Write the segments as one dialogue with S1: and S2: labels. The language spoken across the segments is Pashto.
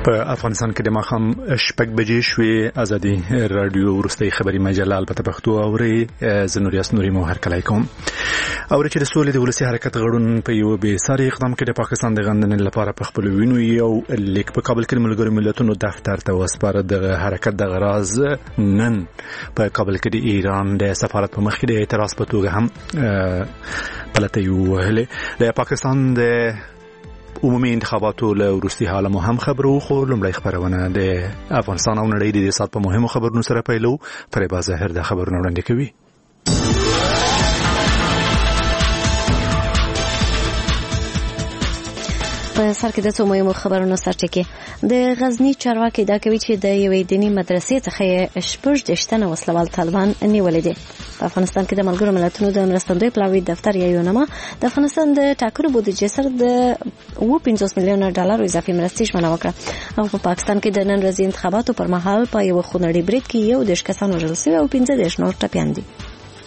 S1: په افغانستان کې د ماښام 6 بجې شوې. ازادي رادیو ورستۍ خبري مجله البته پښتو اوري. زه نوریاس نوري مو هر کله کوم اوري چې د سولې د ولسی حرکت غړون په یو به ساري اقدام کې د پاکستان د غندنې لپاره په خپل وینو یو لیک په کابل کې ملګرو ملتونو دفتر ته وسپاره. د حرکت د غراض نن په کابل کې د ایران د سفارت په مخ کې د اعتراض په توګه هم پلته یو وهله. د پاکستان د عمومي انتخاباتو له وروستي حاله مو هم خبرو خو لومړی خبرونه د افغانستان او نړۍ د سات په مهمو خبرونو سره پیلو. فریبا ظاهر د خبرونو وړاندې کوي.
S2: په سر کې د څو مهمو خبرونو سرټکی د غزنی چارواکي دا کوي چې د یوې دینی مدرسې څخه 18 تنه وسلوال طالبان نیولې دي. په افغانستان کې د ملګرو ملتونو د مرستندوی پلاوی دفتر یا یونما د افغانستان د ټاکنو بودیجې سره د 50 میلیون ډالر اضافي مرستې ژمنه وکړه. او په پاکستان کې د نن ورځې انتخاباتو پر مهال په یو خونړي بریډ کې یو د کسانو وژل شوي او 15 نور ټپیان دي.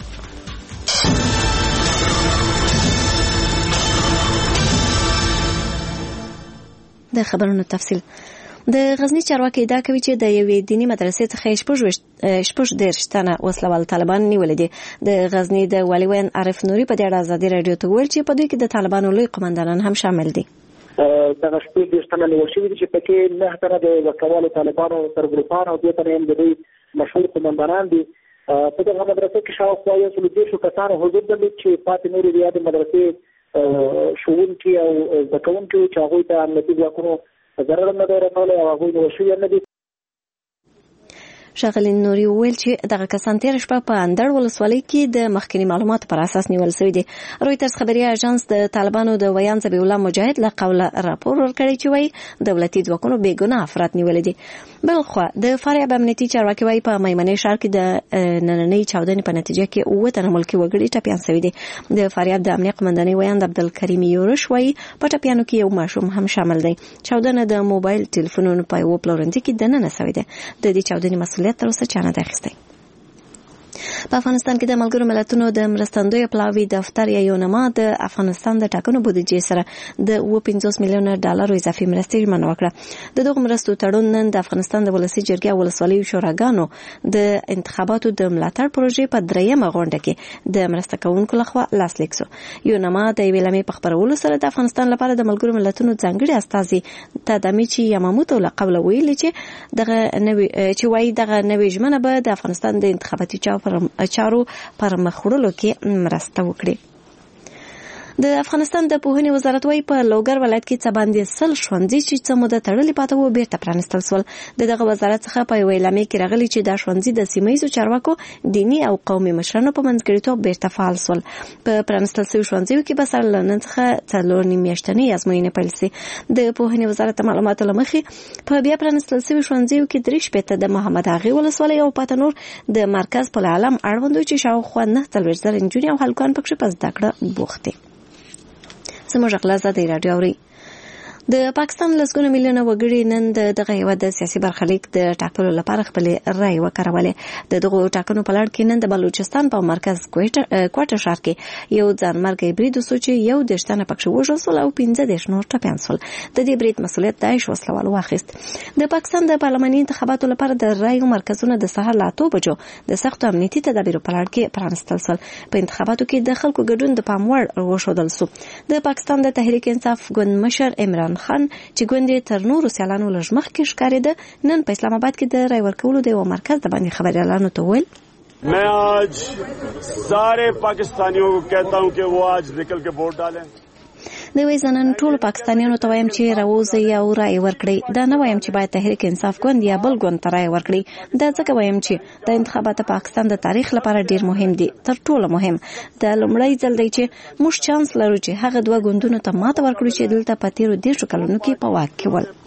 S2: د خبرونو تفصیل د غزنی چارواکي دا کوي چې د یوې دینی مدرسې څخه 18 تنه وسلوال طالبان نیولې دي. د غزنی د والیوین عارف نوري په دې اړه ازادي رادیو ته ویل چې په دوی کې د طالبانو لوی قومندانان هم شامل دي.
S3: د غشتي تنه نیول شوي دي چې پکې 9 تنه د وکوالو طالبانو سرګروپان او 2 تنه هم د دوی مشهور قومندانان دي. په دغه مدرسې کې شاوخوا 130 کسانو حضور درلود چې پاتې نورې بیا د مدرسې شوونکي او زده کوونکي چې هغوی ته امنیتي ځواکونو ضرر نه دی رسولی او هغوی نیول شوي نه دي.
S2: ښاغلي نوري وویل چې دغه کسان تېره شپه په اندړ ولسوالۍ کې د مخکني معلوماتو پر اساس نیول شوي دي. رویټرز خبري اژانس د طالبانو د ویان ذبیح الله مجاهد له قوله راپور ورکړی چې وایي دولتي ځواکونو بېګناه افراد نیولي دي. بلخوا د فاریاب امنیتي چارواکي وایي په میمنې ښار کې د نننۍ چاودنې په نتیجه کې 9 تنه ملکي وګړي ټپیان شوي دي. د فاریاب د امنیه قمندانۍ ویاند عبدالکریم یورش وایي په ټپیانو کې یو ماشوم هم شامل دی. چاودنه د موبایل ټلیفونونو په یو پلورنځي کې دننه شوې ده. د دې چاودنې مسؤلیت تر اوسه چا نه دی اخیستی. په افغانستان کې د ملګرو ملتونو د مرستندوی پلاوی دفتر یا یونما د افغانستان د ټاکنو بودیجې سره د 50 میلیون ډالر اضافي مرستې ژمنه وکړه. د دغه مرستو تړون نن د افغانستان د ولسي جرګې او ولسوالیو شوراګانو د انتخاباتو د ملاتړ پروژې په 3مه غونډه کې د مرسته کوونکو لخوا لاسلیک شو. یونما د یوې لمې په خپرولو سره د افغانستان لپاره د ملګرو ملتونو ځانګړي استازي تادامیچی یاماموتو له قبل ویلي چې دغه نوې ژمنه به د افغانستان د انتخاباتي چارو پر مخوړلو کې مرسته وکړي. د افغانستان د پوهنې وزارت وايي په لوګر ولایت کې څه باندې 100 ښوونځي چې څه موده تړلي پاته وو بیرته پرانستل شول. دغه وزارت څخه په یوې اعلامیه کې راغلي چې دا ښوونځي د سیمهییزو چارواکو دیني او قومي مشرانو په منځګړیتوب بیرته فعال شول. په پرانستل شوي ښوونځیو کې به سره له نن څخه 4 میاشتنۍ ازموینې پیل شي. د پوهنې وزارت معلوماتو له مخې په بیا پرانستل شوي ښوونځیو کې 3 شپېته د محمد اغې ولسوالۍ او پاته نور د مرکز په عالم اړوند چې شاوخوا 9,000 نجونې او هلکان پکې په زده کړه بوخت دي. زموږ غلا ازادي رادیو اوري. د پاکستان لسګونه میلیونه وګړي نن دغه هیواد د سیاسي برخلیک د ټاکلو لپاره خپل رائے وکړولې. د دغه ټاکنو په لړ کې نن د بلوچستان په مرکز کوټه ښار کې یو ځانمرګي برید وسو چې یو د شتنه پکښ وژل شول او 15 نور ټپیان شول. د دې برید مسؤلیت داعش وسلوال واخیست. د پاکستان د پارلماني انتخاباتو لپاره د رائے مرکزونه د سهار له 8 بجو د سختو امنیتي تدابیرو په لړ کې پرانستل شول. په انتخاباتو کې د خلکو ګډون د پام وړ وښودل شو. د پاکستان د تحریک انصاف ګوند مشر عمران خان چې ګوندې تر نورو سیالانو لږ مخکې ښکارېده نن په اسلام آباد کې د رای ورکولو د یو مرکز د باندې خبریالانو ته وویل
S4: मैं आज सारे पाकिस्तानियों को कहता हूं कि वो आज निकल के वोट डालें.
S2: د وی زنان ټول پاکستانیانو ته وایم چې راوځي او رائے ورکړي. دا نه وایم چې باید تحریک انصاف ګوند یا بل ګوند ته رائے ورکړي. دا ځکه وایم چې د انتخاباتو پاکستان د تاریخ لپاره ډیر مهم دي. تر ټولو مهم د لومړی ځل دی چې موږ چانس لرو چې هغه 2 ګوندونو ته ماته ورکړو چې دلته په تیرو 10 کلونو کې په واک کې ول.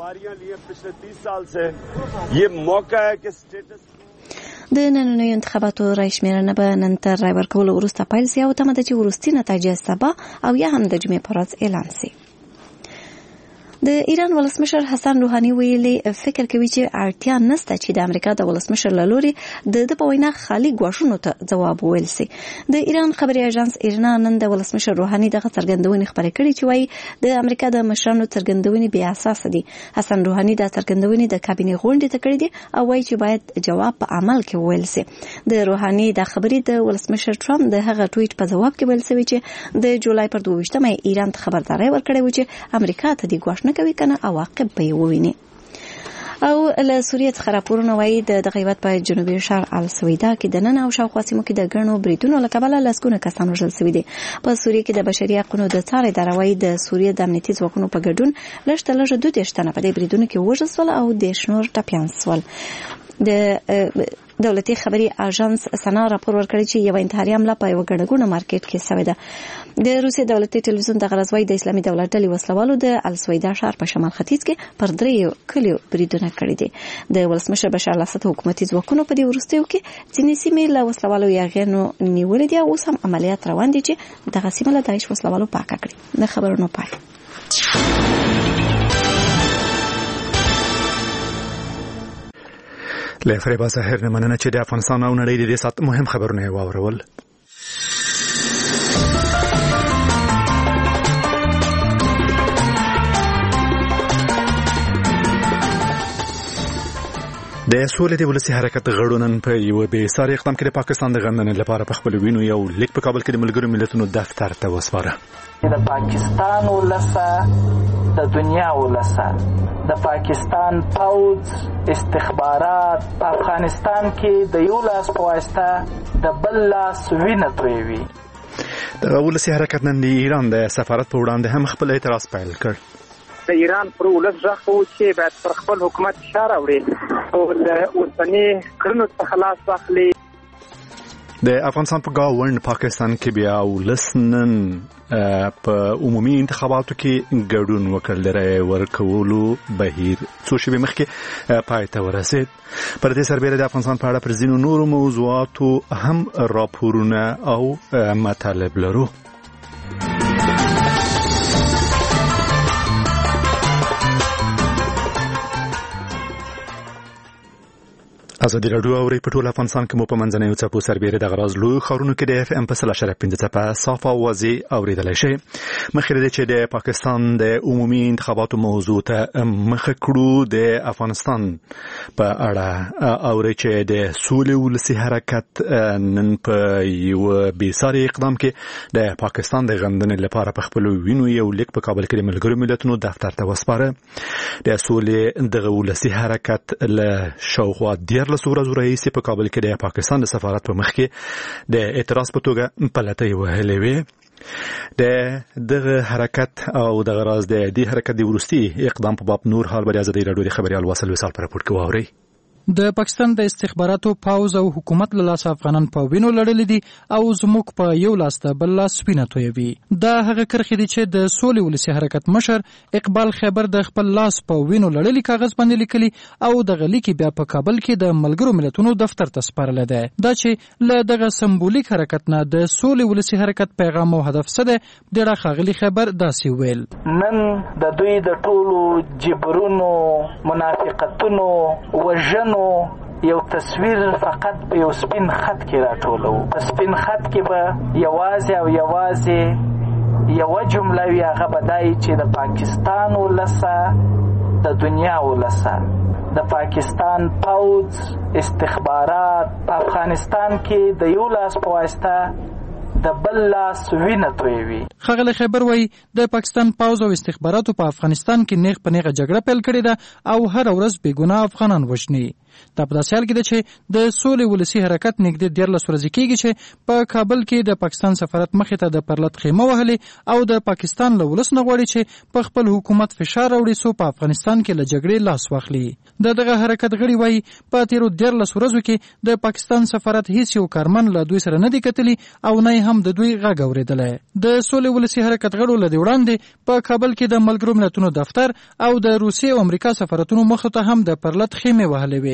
S2: د نننیو انتخاباتو رای شمیرنه به نن تر رای ورکولو وروسته پیل شي او تمه ده چې وروستي نتایجې سبا او یا هم د جمعې په ورځ اعلان شي. د ایران ولسمشر حسن روحاني ویلي فکر کوي چې اړتیا نشته چې د امریکا د ولسمشر له لوري د په وینا خالي ګواښونو ته ځواب وویل شي. د ایران خبري اژانس ایرنا نن د ولسمشر روحاني دغه څرګندونې خبرې کړې چې وايي د امریکا د مشرانو څرګندونې بې اساس دي. حسن روحاني د څرګندونې د کابینې غونډې ته کړې دي او وايي چې باید جواب په عمل کې وویل شي. د روحاني د خبرې د ولسمشر ټرمپ د هغه ټویټ په جواب کې ویل شوی چې د جولای پر 22مه ایران ته خبرداري ورکړې و چې امریکا ته د ګواښ نه کوي کنه عواقب به یې وویني. او له سوریې څخه راپورونه وایي د هیواد په جنوبي ښار السویدا کې د نن او شاوخوا سیمو کې د ګڼو بریدونو له کبله لسګونه کسان وژل شوي دي. په سوریې کې د بشري حقونو د څار اداره وایي د سوریې د امنیتي ځواکونو په ګډون لږ تر لږه 22 تنه په دې بریدونو کې وژل شول او د شنور ټپیان شول. د دولتي خبري اژانس سنا راپور ورکړی چې یو انتحاري حمله په یو ګڼګونه مارکیټ کې شوې ده. د روسي دولتي ټلویزیون د غرضوي د اسلامي دولت ډلې وسلوالو د السویدا ښار په شمال ختیځ کې پر 3 کلیو بریدونه کړي دي. د ولسمشر بشار الاسد حکومتي ځواکونو په دې وروستیو کې ځینې سیمې له وسلوالو یاغیانو نیولې دي او اوس هم عملیات روان دي چې دغه سیمه له داعش وسلوالو پاکه کړي. د خبرونو پای.
S1: له فریبا سحر نه مننه چې د افغانستان او نړۍ د سات مهم خبرونه واورول. د سولې د ولسي حرکت غړونن په یو به ساري اقدام کې د پاکستان د غندنې لپاره په خپل وینو یو لیک په کابل کې د ملګرو ملتونو دفتر ته وسپاره.
S5: د پاکستان ولسه د دنیا ولسه د پاکستان پوځ استخبارات په افغانستان کې د یو لاس په واسطه د بل لاس وینه تویوي.
S1: د ولسي حرکت نن د ایران د سفارت په وړاندې هم خپل اعتراض پیل کړ.
S6: د ایران پر ولس ځخو چې باید پر خپل حکومت اشاره وړي او د اوسنی کړنو څخه خلاص واخلي.
S1: د افغانستان په گاوند پاکستان کې بیا ولسنن په عمومي انتخاباتو کې ګډون وکړ. لري ورکولو بهیر څو شپې مخکې پای ته ورسید. پر دې سربېره د افغانستان په اړه پر ځینو نورو موضوعاتو هم راپورونه او مطالب لرو. ازادي راډیو او په ټول افغانستان کې مو په منځنیو څپو سربېره د غراز لوی ښارونو کې د اف ام په 0.5 څپه صاف او واضح اوریدلای شي. مخکې چې د پاکستان د عمومي انتخاباتو موضوع ته مخ کړو د افغانستان په اړه اوري چې د سولې ولسي حرکت نن په یو بیساري اقدام کې د پاکستان د غندنې لپاره په خپل وینو یو لیک په کابل کې د ملګرو ملتونو دفتر ته وسپاره. د سولې د ولسي حرکت له شاوخوا ورځو رئیس په کابل کې د پاکستان د سفارت په مخ کې د اعتراض په توګه پلتې وهلې وې. د دغه حرکت او د غراز د دې حرکت د ورستي اقدام په باب نور حال بیا ازادي راډیو خبريال واصل وصال پر راپور کوي.
S7: د پاکستان د استخباراتو پاوز او حکومت له لاس افغانان په وینو لړلې دي او زموږ په یو لاس ته بل لاس وینه تویوي. دا هغه کرخې دي چې د سولې ولسي حرکت مشر اقبال خیبر د خپل لاس په وینو لړلې کاغذ باندې لیکلي او د غلیک بیا په کابل کې د ملګرو ملتونو دفتر ته سپارل ده. دا چې له دغه سمبولیک حرکت نه د سولې ولسي حرکت پیغام او هدف څه ده د راغلي خبر داسې ویل.
S5: نن د دوی د ټولو جبرونو منافقتونو وژن یو تصویر فقط په یو سپین خط کې راټولو. په سپین خط کې به یوازې او یوازې یو جمله وي، هغه به دای چې د پاکستان ولسه د دنیا ولسه د پاکستان پوځ استخبارات په افغانستان کې د یو لاس په واسطه د بل لاس وینه تویوي.
S7: خغل خیبر وای د پاکستان پاوز او استخباراتو په افغانستان کې نیغ په نیغه جګړه پیل کړې ده او هر ورځ بېګناه افغانان وژني. دا په داسې حال کې ده چې د سولې ولسي حرکت نږدې 14 ورځې کېږي چې په کابل کې د پاکستان سفارت مخې ته د پرلط خیمه وهلې او د پاکستان له ولس نه غواړي چې په خپل حکومت فشار راوړي څو په افغانستان کې له جګړې لاس واخلي. دغه حرکت غړي وایي په تیرو 14 ورځو کې د پاکستان سفارت هیڅ یو کارمن له دوی سره نه دی کتلی او نه هم د دوی غږ اورېدلی. د سولې ولسي حرکت غړو له وړاندې په کابل کې د ملګرو ملتونو دفتر او د روسیې او امریکا سفارتونو مخ ته هم د پرلط خیمه وهلې وې.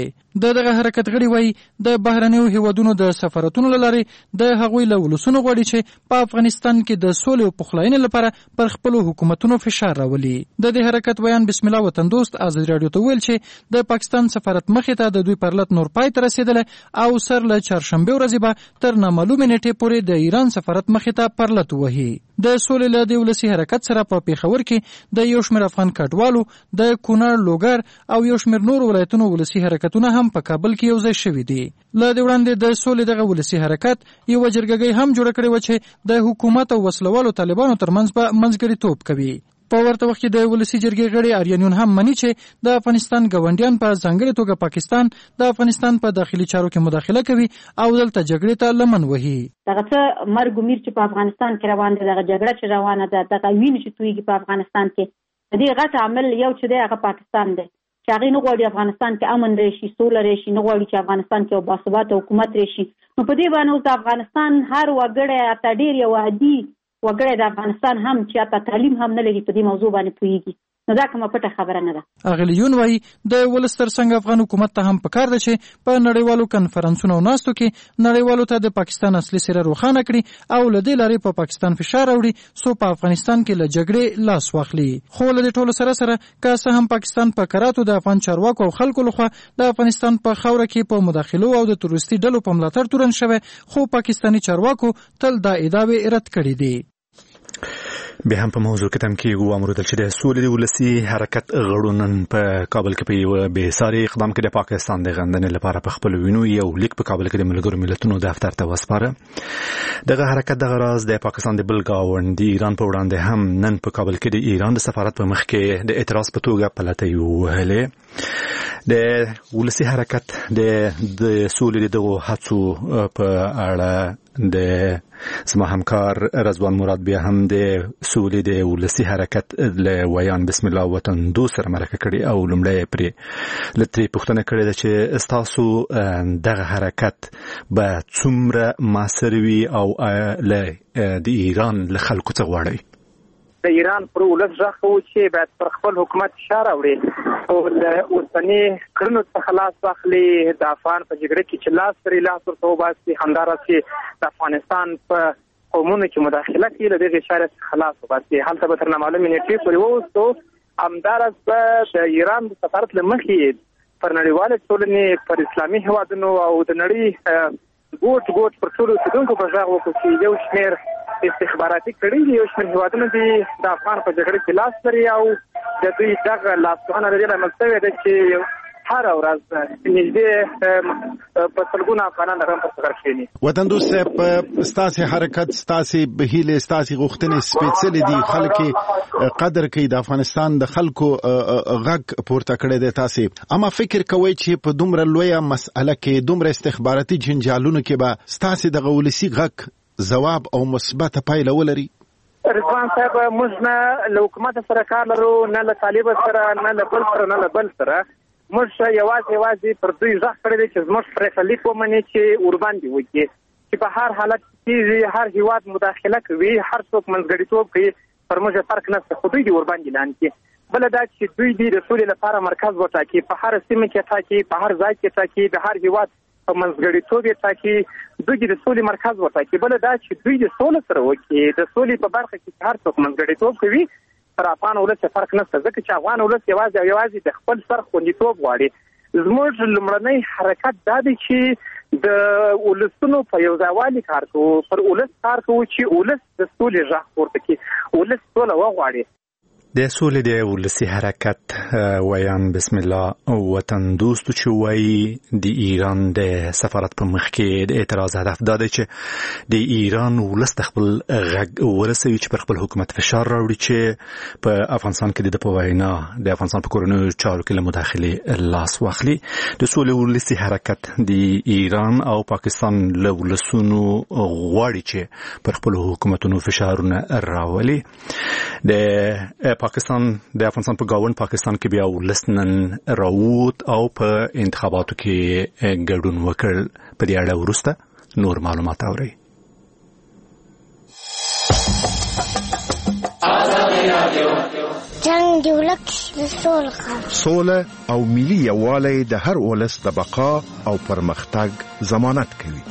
S7: دغه حرکت غړي وایي د بهرنیو هیوادونو د سفارتونو لاري د هغوی له ولسونو غواړي چې په افغانستان کې د سولې او پخلاینې لپاره پر خپل حکومتونو فشار راولي. د دې حرکت بیان بسم الله وطن دوست ازادي رادیو ته ویل چې د پاکستان سفارت مخې ته د دوی پرلط نور پای ته رسیدل او سر له چهارشنبه ورځې به تر نامعلومه نیټه پورې د ایران سفارت مخې ته پرلط وهي. د سولې له دې ولسي حرکت سره په پیښور کې د یو شمېر افغان کډوالو د کونړ لوګر او یو شمېر نور ولایتونو ولسي حرکتونه هم په کابل کې یوځای شوي دي. له دې وړاندې د سولې دغه ولسي حرکت یو جرګه هم جوړه کړې و چې د حکومت او وسلوالو طالبانو ترمنځ به منځګړیتوب کوي. په ورته وخت کې د ولسي جرګې غړي آریانیون هم مني چې د افغانستان ګاونډیان په ځانګړي توګه پاکستان د افغانستان په داخلي چارو کې مداخله کوي او دلته جګړې ته لمن وهي.
S8: دغه څه مرګ میر چې په افغانستان کې روان دي، دغه جګړه چې روانه ده، دغه وینې چې تویږي په افغانستان کې، د دې غټ عامل یو چې دی هغه پاکستان دی چې هغه نه غواړي افغانستان کې امن راشي، سوله راشي، نه غواړي چې افغانستان کې یو باثباته حکومت راشي. نو په دې باندې اوس د افغانستان هر وګړی حتی ډېر یو عادي وګړی د افغانستان هم چې حتی تعلیم هم نه لري په دې موضوع باندې پوهیږي. نو دا کومه پټه خبره نه ده.
S7: اغلیون وایي د ولس ترڅنګ افغان حکومت ته هم پکار ده چې په نړیوالو کنفرانسونو او ناستو کې نړیوالو ته د پاکستان اصلي څېره روښانه کړي او له دې لارې په پاکستان فشار راوړي څو په افغانستان کې له جګړې لاس واخلي. خو له دې ټولو سره که څه هم پاکستان په کراتو د افغان چارواکو او خلکو لخوا د افغانستان په خاوره کې په مداخلو او د تروریستي ډلو په ملاتړ تورن شوی، خو پاکستاني چارواکو تل دا ادعاوې رد کړي دي.
S1: بیا هم په موضوع کې تم کېږو امرودل چې د سولې ولسي حرکت غړونن په کابل کې په یو بېساري اقدام کې د پاکستان د غندنې لپاره په خپل وینو یو لیک په کابل کې د ملګرو ملتونو دفتر ته وسپاره. دغه حرکت دغه راز د پاکستان د بل ګاونډي ایران په وړاندې هم نن په کابل کې د ایران د سفارت په مخ کې د اعتراض په توګه پلتۍ وهلې. د ولسي حرکت د سولې دغه هڅو په اړه د زما همکار رضوان مراد بیا هم د سولې د ولسي حرکت له ویان بسم الله وطن دوست سره مرکه کړي او لومړی پرې لتري پوښتنه کړې ده چې تاسو دغه حرکت به څومره ماسروي او له د ایران له خلکو څخه غواړي.
S6: د ایران پر ولس ځخو چې باید پر خپل حکومت فشار راوړي او د اوسنی کړنو څخه خلاص واخلي، د افغان په جګړه کې چې لاس پرې لاس ورته وباسي، همدارسې د افغانستان په قومونو کې مداخله کوي، له دغې چارې څخه خلاص وباسي. هلته به تر نامعلومې نیټې پورې ووستو. همداراز به د ایران د سفارت له مخې پر نړیوالې ټولنې، پر اسلامي هېوادونو او د نړۍ ګوټ پر ټولو اوسېدونکو په غږ وکړو چې یو شمېر استخباراتي کړي دي، یو شمېر هېوادونه دي د افغان په جګړه کې لاس لري او د دوی دغه لاسوهنه د دې لامل شوې ده چې هره ورځ نږدې په سلګونه افغانان رغم په سفر کښېني.
S9: وطن دوست صاحب، ستاسې حرکت، ستاسې هیلې، ستاسې غوښتنې سپېڅلې دي، خلک قدر کوي، د افغانستان د خلکو غږ پورته کړی دی تاسې. اما فکر کوئ چې په دومره لویه مسئله کې، دومره استخباراتي جنجالونو کې به ستاسې دغه ولسي غږ ځواب او مثبته پایله ولري؟
S6: رضوان صاحب، موږ نه له حکومت سره کار لرو، نه له طالب سره، نه له بل سره، نه له بل سره. موږ یوازې پر دوی غږ کړی دی چې زموږ پرېکړلیک ومني چې ورباندې وکړي چې په هر حالت کې هر هېواد مداخله کوي، هر څوک منځګړیتوب کوي، پر موږ فرق نشته، خو دوی دې ورباندې اعلان کړي. بله دا چې دوی دې د سولې لپاره مرکز وټاکي، په هر سیمه کې ټاکي، په هر ځای کې ټاکي، د هر هېواد په منځګړیتوب یې ټاکي، دوی د سولې مرکز وټاکي. بله دا چې دوی د سولې سره وکړي، د سولې په برخه کې هر څوک منځګړیتوب کوي، پر افغان ولس فرق نشته، ځکه چې افغان ولس یوازې د خپل سر خوندیتوب غواړي. زموږ لومړنی حرکت دا دی چې د ولسونو په یو ځایوالي کار کوو، پر ولس کار کوو چې ولس د سولې غږ پورته کړي، ولس سوله وغواړي.
S1: د سولې د ولسي حرکت ویان بسم الله وطن دوست چې وایي د ایران د سفارت په مخ کې د اعتراض هدف دا دی چې د ایران ولس د خپل غږ ورسوي چې پر خپل حکومت فشار راوړي چې په افغانستان کې د وینا د افغانستان په کورنیو چارو کې له مداخلې لاس واخلي. د سولې ولسي حرکت د ایران او پاکستان له ولسونو غواړي چې پر خپل حکومتونو فشارونه راولي. د پاکستان د افغانستان په گاوند پاکستان کې بیا ولسنن راووت او په انتخاباتو کې ګډون وکړ. په دې اړه وروسته نور معلومات اورئ.
S10: جنگ دی ولک
S11: سوله او ملي یووالی د هر ولس د بقا او پرمختګ ضمانت کوي.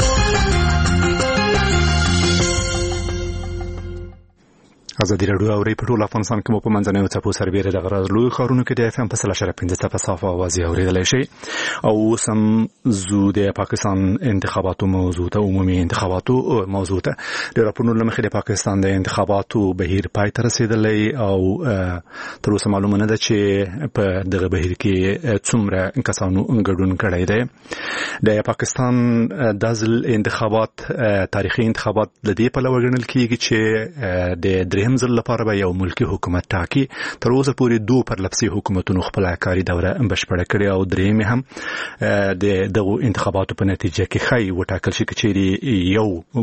S1: ازادي راډیو او په ټول افغانستان کې مو په منځنیو څپو سربېره د غراز لوی ښارونو کې د FM په 3.15 په صافه आवाज اوریدلای شي. او سم زو د پاکستان انتخاباتو موضوع ته عمومي انتخاباتو موضوع ته د راپورونو لمخې د پاکستان د انتخاباتو بهیر پای ته رسیدلی او تر اوسه معلومه نه ده چې په دغه بهیر کې څومره کسانو ګډون کړی دی. د پاکستان د ځل انتخابات تاریخي انتخابات د دې په لور ګڼل کیږي چې د همزل لپاره به یو ملکی حکومت ټاکي. تر اوسه پورې دوه پرلپسې حکومتونو خپل کاري دوره بشپړه کړې او درېمه هم د دغه انتخاباتو په نتیجه کې خای وټاکل شي چې یو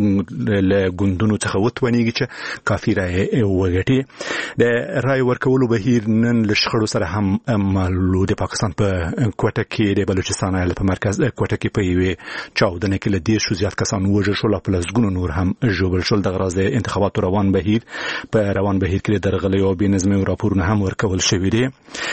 S1: له ګوندونو څخه وتونیږي چې کافي رائے وګټي. د رائے ورکولو بهیر نن لشخړو سره هم مالو د پاکستان په کوټه کې د بلوچستان ایالت په مرکز کوټه کې په یوه چاودنه کې له 10 شو زیات کسان وژل شول او پلسګونو نور هم ژوبل شول. د غراز انتخاباتو روان بهیر په روان بهیر کې درغلي او بنظمي راپورونه هم ورکول شوې دي.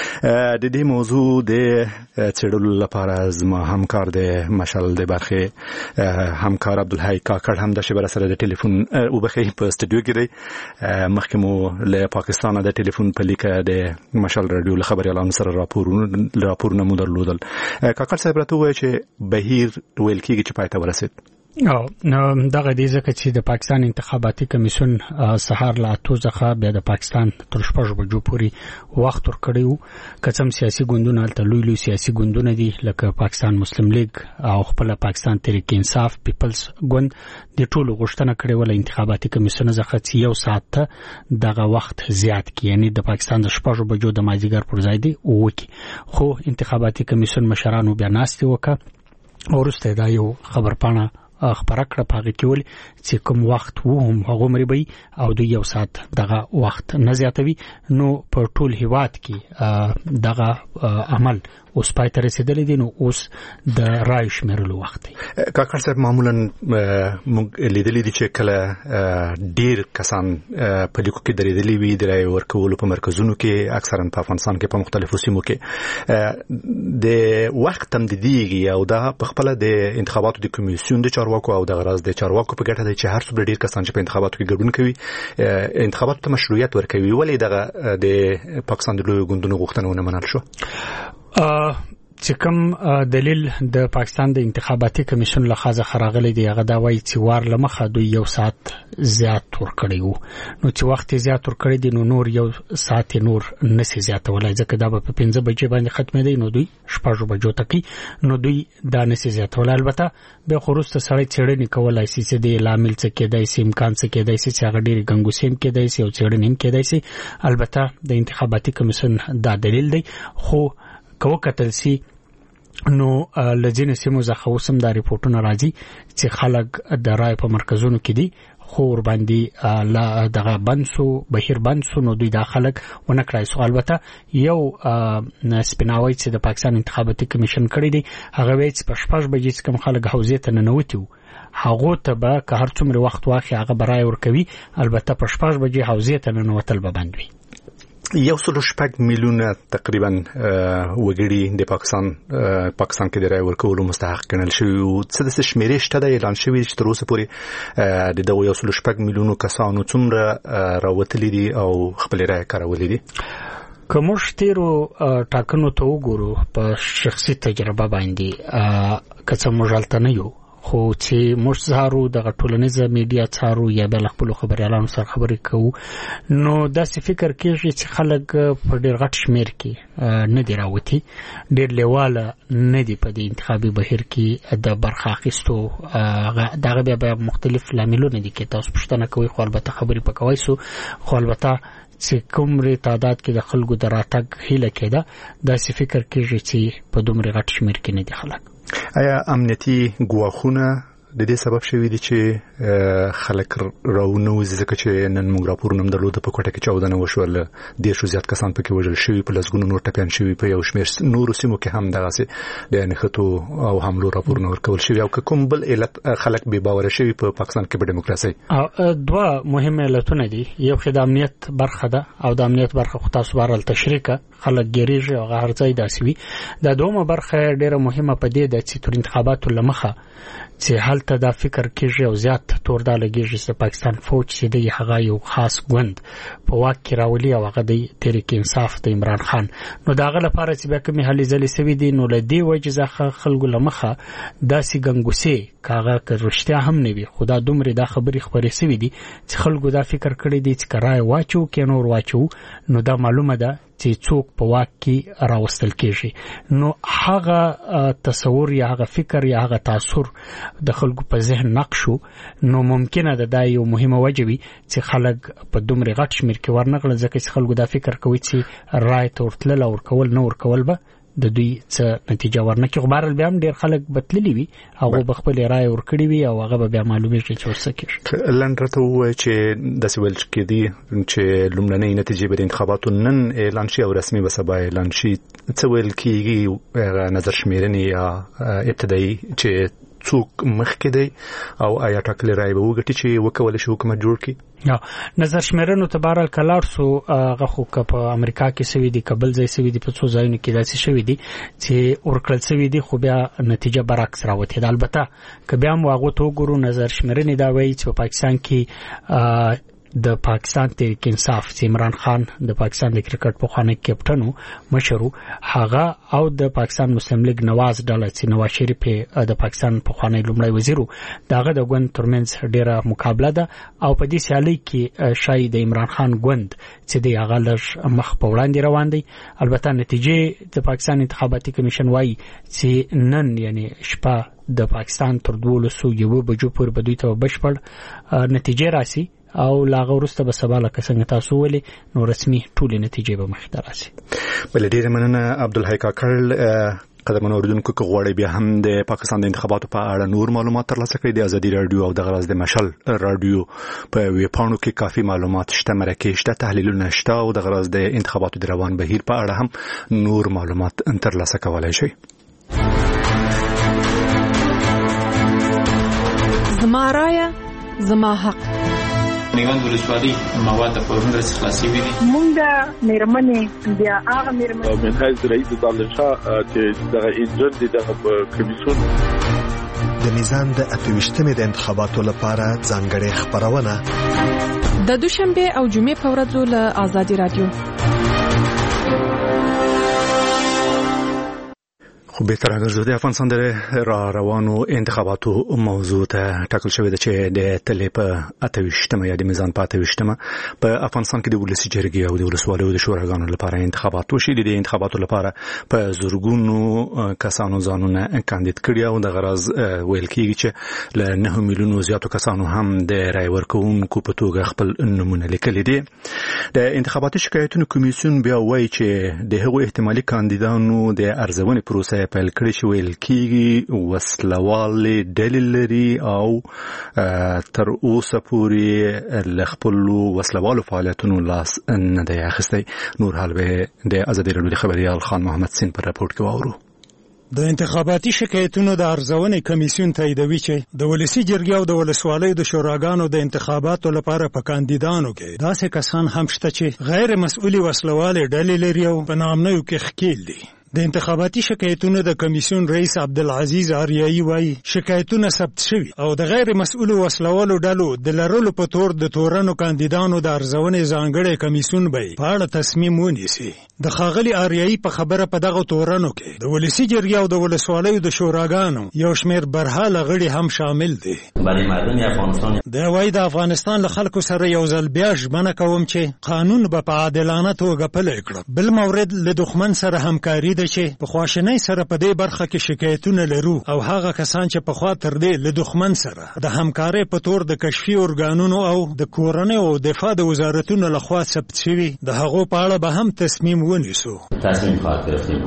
S1: د دې موضوع د چړلو لپاره زما همکار د مشال د برخه همکار عبدالحی کاکړ هم د شبر سره د ټلیفون او بخې په استودیو کې دی. مخکمو له پاکستان د ټلیفون په لیکه د مشال رادیو له خبري اعلان سره راپورونه مو درلودل. کاکړ صاحب راته وایي چې بهیر ویل کېږي چې پای ته ورسید.
S12: نو دغه دې ځکه چې د پاکستان انتخاباتي کمیسیون سهار لا 8 ځخه بیا د پاکستان تر 6 بجو پورې وخت ورکړیو. کڅم سیاسي ګوندونه تل لوی سیاسي ګوندونه دي لکه پاکستان مسلم لیگ او خپل پاکستان تحریک انصاف پیپلز ګوند د ټولو غوښتنه کړې ول انتخاباتي کمیسیون ځخه چې یو ساعت ته دغه وخت زیات کی یعنی د پاکستان د 6 بجو د مازیګر پر ځای دی وکي. خو انتخاباتي کمیسیون مشرانو بیا ناستي وکړه او ورسته دا یو خبرپاڼه خبره کړه پاږي کول چې کوم وخت وو هم هغه مریبي او د یو ساعت دغه وخت نه زیاتوي. نو په ټول هیواد کې دغه عمل اوس پای ته رسیدلی دی. نو اوس د رای شمیرلو وخت دی.
S1: کاکړ صاحب معمولا موږ لیدلی دي چې کله ډیر کسان په لیکو کې درېدلی وي د رای ورکولو په مرکزونو کې اکثرا په افغانستان کې په مختلفو سیمو کې د وخت تمدیدي او دا په خپل د انتخاباتو د کمیسیون د چارواکو او د غراز د چارواکو په ګټه دی چې هر څو ډیر کسان چې په انتخاباتو کې ګډون کوي انتخاباتو ته مشروعیت ورکوي. ولې دغه د پاکستان د لوی ګوندونو غوښتنه ونه منل شو؟
S12: چې کوم دلیل د پاکستان د انتخاباتي کمیسیون لخوا خراغلی دی هغه دا وایي چې وار لمخه دوی یو ساعت زیات ورکړی وو. نو چې وخت زیات ورکړی دی نو نور یو ساعت نور نسی زیاتولای ځکه دا په 15 بجې باندې ختمې دی. نو دوی 6 بجو تکي نو دوی دا نسی زیاتولای. البته به خروسته سړی چړنی کولای شي چې د لامل څه کېدای شي امکان څه کېدای شي چې هغه ډېری ګنګوسیم کېدای شي او چړنی هم کېدای شي. البته د انتخاباتي کمیسیون دا دلیل دی. خو کو کتل سي نو لجنې سیمو ځخه اوسم دا ریپورتونه راځي چې خلک د رای په مرکزونو کې دي خو ور باندې لا دغه بنسو بهیر بنسو نو دوی د خلک ونه کړای سو. البته یو سپیناوي چې د پاکستان انتخاباتي کمیشن کړی دی هغه وایي چې په 6 بجې کوم خلک حوزه ته ننوتیو هغه ته به که هر څومره وخت واخی هغه برای ورکوي. البته په 6 بجې حوزه ته ننوتل به بندوي.
S1: 1.6 میلیونه تقریبا وګړي د پاکستان کې د رای ورکولو مستحق ګڼل شوي او څه د شمیرې شته د اعلان شوي چې تر اوسه پورې د دغه 1.6 میلیونو کسانو څومره راوتلي دي او خپل رای کارولي دي.
S12: کوم شتیرو ټاکنو ته وګورو په شخصي تجربه باندې کڅ مجالته نه یو خو چې موږ زارو د ټولنیزه میډیا څارو یا بل خپل خبريالانو سره خبرې کوو نو دا څه فکر کېږي چې خلک په ډېر غټ شمیر کې نه دی راوتی ډېر لیواله نه دی په دې انتخابي بهیر کې د برخه اخیستو دغه بیا مختلف لاملونه دي کې تاسو پوښتنه کوئ خو البته خبرې پکوي سو خو البته چې کومري تعداد کې د خلکو د راتګ هیله کېده دا څه فکر کېږي چې په دومره غټ شمیر کې نه دي خلک.
S1: آیا امنیتي ګواښونه د دې سبب شوي دي چې خلک راونه ځکه چې نن موږ راپورونه درلود په کوټه کې 14 وشول د شو زیات کسان پکې وژل شوی په لسګونو نور ټپيان شوی په یو شمېر نور سیمو کې هم دغه د نخټو او حملو راپورونه ورکول شوی او کوم بل علت خلک به باور شوی په پاکستان کې په دیموکراسي
S12: دوه مهمه علتونه دي یو خدای امنیت برخه ده او د امنیت برخه خو تاسو بارل تشریکه خلک ګریږي او هر ځای داسوي د دومره برخه ډیره مهمه پدې ده چې تر انتخاباتو لمخه چې هلته دا فکر کېږي او زیات تور دا لګیږي چې پاکستان فوج چې دی هغه یو خاص ګوند په واک کې راولي او هغه د تحریک انصاف د عمران خان نو داغه لپاره چې به کومې هلې ځلې سوي دي نو لدی وجه ځخه خلکو لمخه داسې ګنګوسي کاغه کرشتیا هم نه وي خدا دومره دا خبري خبرې سوي دي چې خلکو دا فکر کړی دي چې کرای واچو کې نور واچو نو دا معلومه ده چې څوک په واک کې راوستل کېږي نو هغه تصور یا هغه فکر یا هغه تاثیر د خلکو په ذهن نقشو نو ممکنه ده دا یو مهمه وجه وي چې خلک په دومره غټ شمیر کې ورنغله ځکه چې خلکو دا فکر کوي چې رای تورتل او کول نو ورکول به د دوی څه نتیجه ورنکي خو بهر بیا هم ډیر خلک بتللی وي هغه بخپل رائے ورکړي وي او هغه بیا معلومیږي چې ورڅ کېږي
S1: لنډرته وایي چې د سویل کې دي چې لومړنۍ نتیجې به د انتخاباتو نن اعلان شي او رسمي به سبا اعلان شي څه ویل کېږي نظر شمیرنې یا ابتدایي چې څوک مخکې دی او آیا ټاکلې رائے به وګټي چې وکول شي حکومت جوړ کړي
S12: یا نظر شمیرنو تبارک کلار سو هغه خو په امریکا کې سوي دي قبل ځای سوي دي په څو ځایونو کې داسې شوي دي چې ورکړل سوي دي خو بیا نتیجه برعکس راوته ده البته که بیا هم هغه تو ګورو نظر شمیرنې دا وایي چې په پاکستان کې د پاکستان تحریک انصاف چې عمران خان د پاکستان د کرکټ په خانه کپټنو مشرو هغه او د پاکستان مسلم لیگ نواز ډله چې نواز شریف د پاکستان په خانه لومړی وزیرو داغه د ګوند ترمنځ ډیره مقابله ده او په دې سیالي کې شاید د عمران خان ګوند چې د هغه لږ مخ په وړاندې روان دي البته نتیجې د پاکستان انتخاباتي کمیشن وایي چې نن یعنی شپه د پاکستان تر 12:00 بجو پورې به دوی ته بشپړ نتیجې راسي او لاغه ورسته به سبا لکه څنګه تاسو ولې نو رسمي ټول نتیجې به مخ ته راسي
S1: بل ډیر مننه عبدالحی کاکړ قدمونو اوریدونکو که غواړئ بیا هم د پاکستان د انتخاباتو په اړه نور معلومات ترلاسه کړئ د ازادي رادیو او د غرض د مشل رادیو په ویبپاڼو کې کافي معلومات شته مرکه شته تحلیلونه شته او د غرض د انتخاباتو د روان بهیر په اړه هم نور معلومات ترلاسه کولای شئ
S10: زما رایه زما حق
S13: نیوند ولسوالۍ مواد په ورنډه خلاصي وي
S14: مونږه میرمنې بیا هغه میرمنې
S15: من حیث رئیس دانشا چې د انجن د کمیسیون
S16: د میزان د 28مې د انتخاباتو لپاره ځانګړې خبرونه
S10: د دوشنبه او جمعې په ورځو له آزادي رادیو
S1: خو به تر هغه د افغانستان د روانو انتخاباتو موضوع ته ټاکل شوې ده چې د تلې په 28مه یا د میزان په 28مه په افغانستان کې د ولسی جرګې او د ولسوالیو د شوراګانو لپاره انتخابات وشي د انتخاباتو لپاره په زورګونو کسانو ځانونه کاندید کړي او د غرض ویل کېږي چې له 9 میلیونو زیاتو کسانو هم د رای ورکوونکو په توګه خپل نمونه لیکلي دي د انتخاباتي شکایتونو کمیسیون بیا وایي چې د هغو احتمالي کاندیدانو د ارزونې پروسه پیل کړی شو ویل کېږي وسلوالې ډلې لري او تر اوسه پورې له خپل وسلوالو فعالیتونو لاس نه دی اخیستی نور حال به د ازادي رادیو خبريال خان محمد سین پر راپورټ کې واورو
S17: د انتخاباتي شکایتونو د ارزونې کمیسیون تاییدوي چې د ولسی جرګې او د ولسوالیو د شوراګانو د انتخاباتو لپاره په کاندیدانو کې داسې کسان هم شته چې غیر مسؤلي وسلوالې ډلې لري او په نامنیو کې ښکیل دي د انتخاباتي شکایتونو د کمیسیون رئیس عبدالعزیز آریایی وایي شکایتونه ثبت شوي او د غیر مسؤلو وسلوالو ډلو د لرلو په تور د تورنو کاندیدانو د ارزونې ځانګړی کمیسیون به په اړه تصمیم ونیسي د ښاغلي آریایی په خبره په دغه تورنو کې د ولسی جرګې او د ولسوالیو د شوراګانو یو شمېر برحاله غړي هم شامل دي د وایي د افغانستان له خلکو سره یو ځل بیا ژمنه کوم چې قانون به په عادلانه توګه پلی کړم بل مورد له دښمن سره همکاري چې په خواشنۍ سره په دې برخه کې شکایتونه لرو او هغه کسان چې په خوا تر دې له دښمن سره د همکارۍ په تور د کشفي ارګانونو او د کورنۍ او دفاع د وزارتونو لخوا ثبت شوي د هغو په اړه به هم تصمیم ونیسو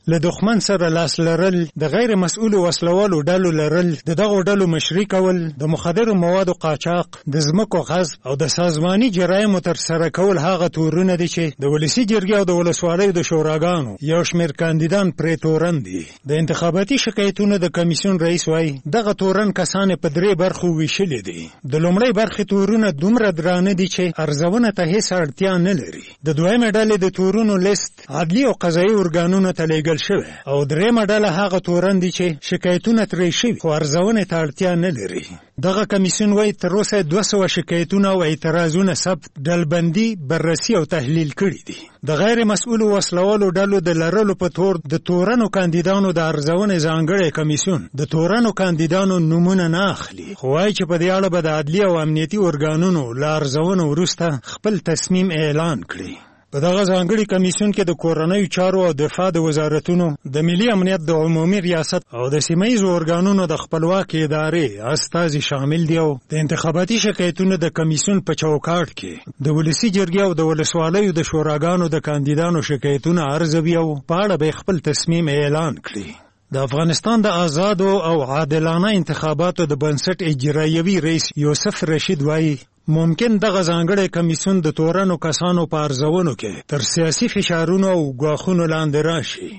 S17: له دښمن سره لاس لرل، د غیر مسؤلو وسلوالو ډلو لرل، د دغو ډلو مشري کول، د مخدرو موادو قاچاق، د ځمکو غصب او د سازماني جرایمو ترسره کول هغه تورونه دي چې د ولسي جرګې او د ولسوالیو د شوراګانو یو شمېر کاندیدان پرې تورن دي. د انتخاباتي شکایتونو د کمیسیون رئیس وایي دغه تورن کسان په 3 برخو ویشلي دي. د لومړۍ برخې تورونه دومره درانه دي چې ارزونه ته هیڅ اړتیا نه لري. د دویمې ډلې د تورونو لیست عدلي او قضایي ارګانونو ته لیږل شوی او درېیمه ډله هغه تورن دي چې شکایتونه ترې شوي خو ارزونې ته اړتیا نه لري. دغه کمیسیون وایي تر اوسه 200 شکایتونه او اعتراضونه ثبت، ډلبندي، بررسي او تحلیل کړي دي. د غیر مسؤلو وسلوالو ډلو د لرلو په تور د تورنو کاندیدانو د ارزونې ځانګړی کمیسیون د تورنو کاندیدانو نومونه نه اخلي، خو وایي چې په دې اړه به د عدلي او امنیتي ارګانونو له ارزونو وروسته خپل تصمیم اعلان کړي. په دغه ځانګړي کمیسیون کې د کورنیو چارو او دفاع د وزارتونو، د ملي امنیت د عمومي ریاست او د سیمهیزو ارګانونو د خپلواکې ادارې استازي شامل دي او د انتخاباتي شکایتونو د کمیسیون په چوکاټ کې د ولسي جرګې او د ولسوالیو د شوراګانو د کاندیدانو شکایتونه ارزوي او په اړه به خپل تصمیم اعلان کړي. د افغانستان د آزادو او عادلانه انتخاباتو د بنسټ اجرایوي رئیس یوسف رشید وایي ممکن دغه ځانګړی کمیسیون د تورنو کسانو په ارزونو کې تر سیاسي فشارونو او ګواښونو لاندې راشي.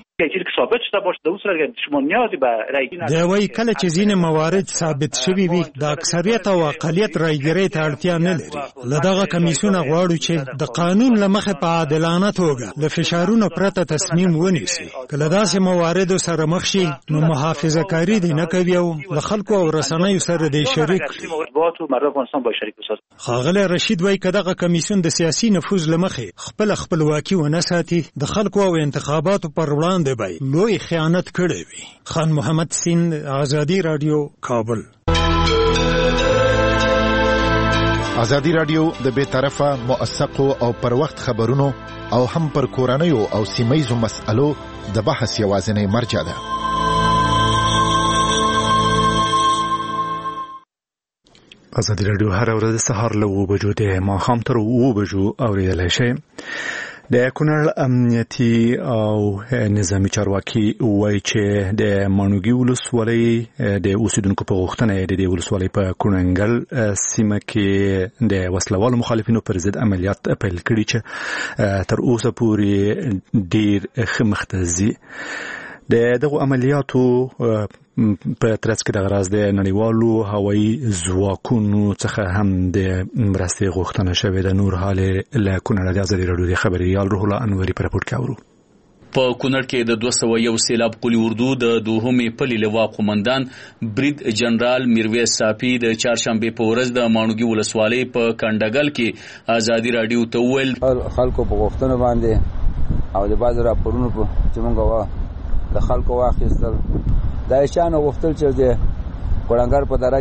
S17: دی وایي کله چې ځینې موارد ثابت شوي وي د اکثریت او اقلیت رایګرۍ ته اړتیا نه لري. له دغه کمیسیونه غواړو چې د قانون له مخې په عادلانه توګه له فشارونو پرته تصمیم ونیسي. کله داسې مواردو سره مخ شي نو محافظه کاري دې نه کوي او له خلکو او رسنیو سره دې شریک کړي. ښاغلی رشید وایي که دغه کمیسیون د سیاسي نفوذ له مخې خپله خپلواکي ونه ساتي د خلکو او انتخاباتو پر وړاندې به لوی خیانت کړی وي. خان محمد سیند، آزادي رادیو، کابل.
S11: آزادي رادیو د بې طرفه، موثقو او پر وخت خبرونو او هم پر کورنیو او سیمهیزو مسألو د بحث یوازینی مرجع ده.
S1: آزادي رادیو هر ورځ د سهار له 9 بجو د ماښام تر 9 بجو اورېدلی شئ. د کونړ امنیتي او نظامي چارواکي وایي چې د ماڼوګي ولسوالۍ د اوسیدونکو په غوښتنه د دې ولسوالۍ په کونړنګل سیمه کې د وسلوالو مخالفینو پر ضد عملیات پیل کړي چې تر اوسه پورې ډیر ښه مخته ځي. د دغو عملیاتو په ترڅ کې د غرض د نړیوالو هوایي ځواکونو څخه هم د مرستې غوښتنه شوې ده. نور حال له کونړ د آزادي راډیو د خبريال روح الله انوري په راپور کې اورو.
S18: په کونړ کې د 201 سیلاب قلی اردو د دوهمې پلي لوا قومندان برید جنرال میرویس صافي د چهارشنبه په ورځ د ماڼوګي ولسوالۍ په کنډګل کې آزادي راډیو ته وویل
S19: خلکو په غوښتنه باندې او د بعض راپورونو په چې مونږ د خلکو واخیستل دا شانو غوښتل چې د کونړنګر په دره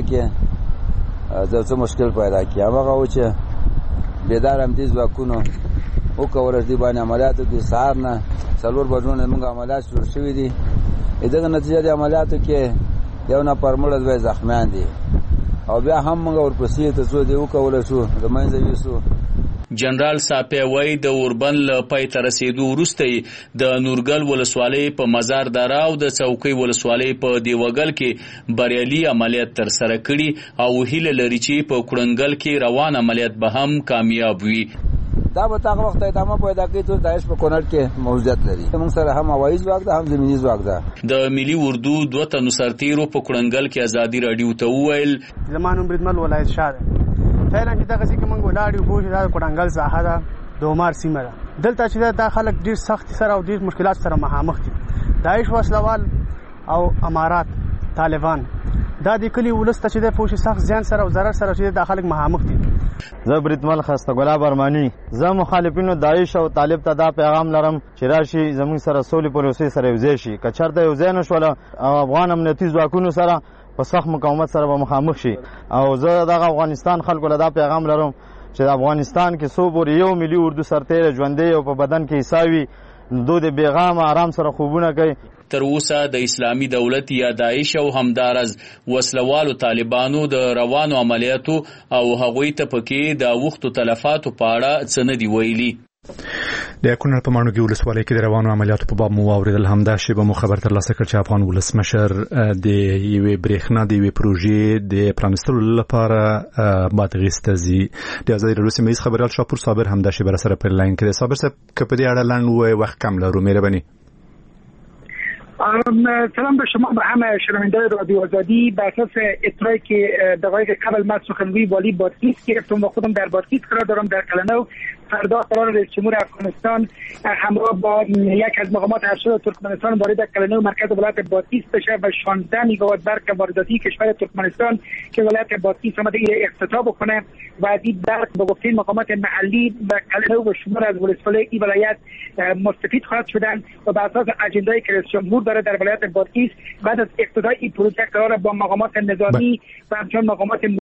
S19: کې څه مشکل پیدا کړي. هغه و چې بیدار امنیتي ځواکونو وکول دي باندې عملیاتو کې سهار نه 4 بجو نه موږ عملیات شروع شوي دي. دغه نتیجه د عملیاتو کې یو نفر مړ دوه زخمیان دي او بیا هم موږ ورپسې ته څو دی وکول شو د منځ ویسو.
S18: جنرال صافي وایي د اوربند له پای ته رسیدو وروسته د نورګل ولسوالۍ په مزار دره او د څوکۍ ولسوالۍ په دیوګل کې بریالي عملیات ترسره کړي او هیله لري چې په کړنګل کې روان عملیات به هم کامیاب وي.
S19: دا به تاغه وخت ادامه پیدا کوي ته داعش په کونړ کې موجودیت لري. موږ سره هم هوایي ځواک ده هم زمینی ځواک ده.
S18: د ملي اردو 2 تنو سرتیرو په کړنګل کې آزادي راډیو ته وویل
S20: زمانو بریدمل ولایت شاه فعلا چې دغه ځکه موږ ولاړو پوه دا کړنګل ساحه ده د عمر سیمه ده. دلته چې دا خلک ډیر سخت سره او ډیر مشکلات سره مخامخ دي. داعش وسلوال او امارات طالبان دا د کلی ولسته چې د پوه سخت ځان سره او ضرر سره چې د خلک مخامخ دي.
S21: زه بریدمل خسته ګلاب ارمانی زه مخالفینو داعش او طالب ته دا پیغام لرم چې راشي زموږ سره سولې پروسې سره یوځای شي. که چېرته یوځای نه شول افغان امنیتي ځواکونو سره په سخت مقاومت سره به مخامخ شي. او زه دغه افغانستان خلکو له دا پیغام لرم چې افغانستان کې څو پورې یو ملي اردو سرتیری ژوندی او په بدن کې حسابي دوی د بیغام آرام سره خوبونه کوي.
S18: تر اوسه د اسلامي دولت یا داعش او همدارز وسلوالو طالبانو د روانو عملیاتو او هغوی ته پکې د وختو تلفاتو په اړه څه نه دی ویلي.
S1: د کونړ په ماڼوګي ولسوالۍ کې د روانو عملیاتو په باب مو واوریدل. همدا شیبه مو خبر ترلاسه کړ چې افغان ولسمشر د یوې برېښنا د یوې پروژې د پرانستلو لپاره بادغیس ته ځي. د ازادي راډیو سیمه‌یز خبريال شاپور صابر همدا شیبه سره په لاین کې دی. صابر صاحب که په دې اړه لاند وای وخت کم لرو مهرباني.
S14: سلام به شما و همه شنوندگان رادیو آزادی. به اساس اطلاعی که دقایق قبل من سخنگوی والی بادغیس گرفتم و خودم در بادغیس قرار دارم در کلنو. فردا قرار رئیس جمهور افغانستان همراه با یک از مقامات ارشد ترکمنستان وارد کلنو مرکز ولایت بادغیس بشه و 16 میگاوات برق وارداتی کشور ترکمنستان که ولایت بادغیس آمده افتتاح بکنه و از این برق به گفته مقامات محلی و کلنو و شمار از ولسوالی این ولایت مستفید خواهد شدن و به اساس اجنده‌ای که رئیس جمهور داره در ولایت بادغیس بعد از افتتاح این پروژه قرار با مقامات نظامی و همچنین مقامات